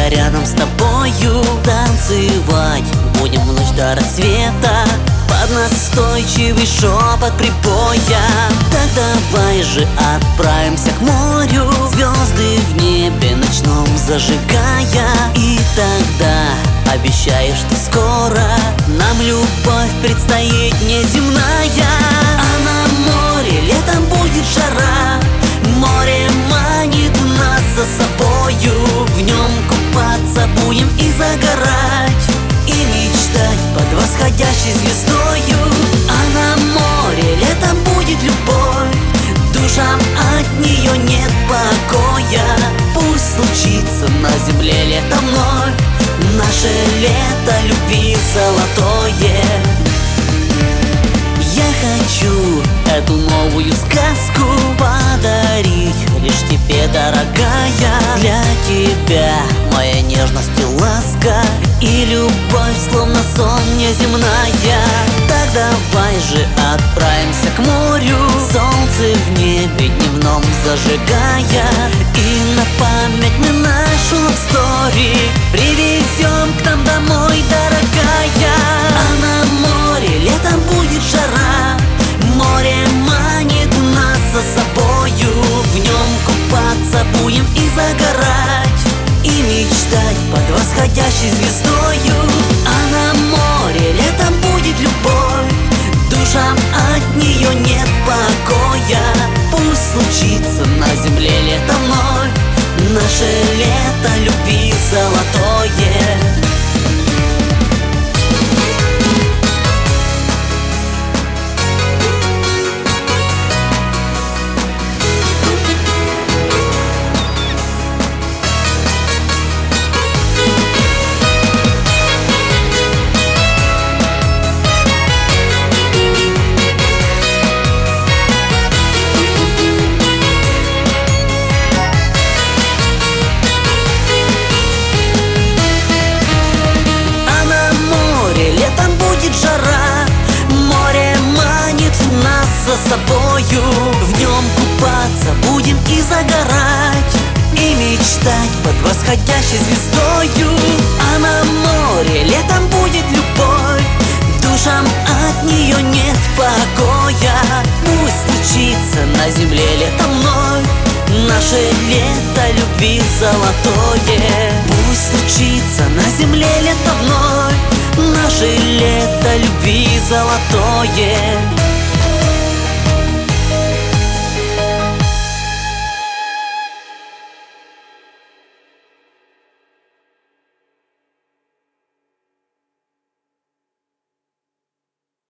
я рядом с тобою. Танцевать будем в ночь до рассвета под настойчивый шепот прибоя. Так давай же отправимся к морю, звезды в небе ночном зажигая. И тогда обещаю, что скоро нам любовь предстоит неземная. А на море летом будет жара, море манит нас за собою. В нем купаться будем и загорать, и мечтать под восходящей звездою. А на море летом будет любовь, душам от нее нет покоя. Пусть случится на земле летом вновь наше лето любви золотое. Я хочу эту новую сказку подарить лишь тебе, дорогая. Для тебя моя нежность и ласка, и любовь, словно сон неземная. Так давай же отправимся к морю, солнце в небе дневном зажигая. И на память мы нашу love story привезем к нам домой, дорогая. А на море летом будет жара, море манит нас за собою. В нем купаться будем и загорать, и мечтать под восходящей звездою. А на море летом будет любовь, душам от нее нет покоя. Пусть случится на земле летом вновь наше лето любви золотое. За собою в нем купаться будем и загорать, и мечтать под восходящей звездою. А на море летом будет любовь, душам от нее нет покоя. Пусть случится на земле летом вновь наше лето любви золотое. Пусть случится на земле летом вновь наше лето любви золотое.